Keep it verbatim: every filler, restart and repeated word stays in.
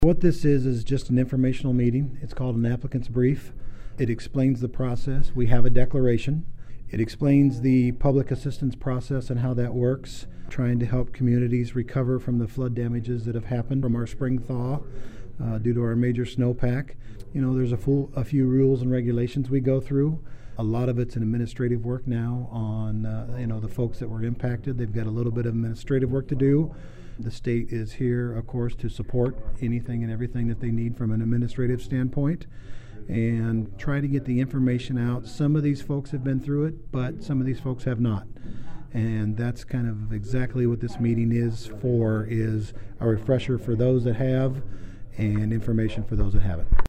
What this is is just an informational meeting. It's called an applicant's brief. It explains the process. We have a declaration. It explains the public assistance process and how that works, trying to help communities recover from the flood damages that have happened from our spring thaw uh, due to our major snowpack. You know, there's a, full, a few rules and regulations we go through. A lot of it's an administrative work now on, uh, you know, the folks that were impacted. They've got a little bit of administrative work to do. The state is here, of course, to support anything and everything that they need from an administrative standpoint and try to get the information out. Some of these folks have been through it, but some of these folks have not. And that's kind of exactly what this meeting is for, is a refresher for those that have and information for those that haven't.